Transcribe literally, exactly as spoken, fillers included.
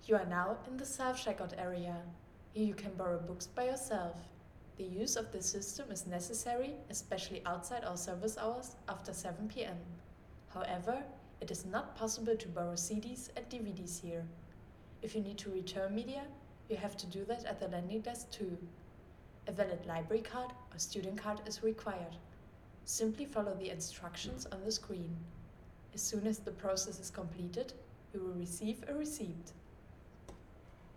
You are now in the self-checkout area. Here you can borrow books by yourself. The use of this system is necessary, especially outside our service hours after seven p m However, it is not possible to borrow C Ds and D V Ds here. If you need to return media, you have to do that at the lending desk too. A valid library card or student card is required. Simply follow the instructions on the screen. As soon as the process is completed, you will receive a receipt.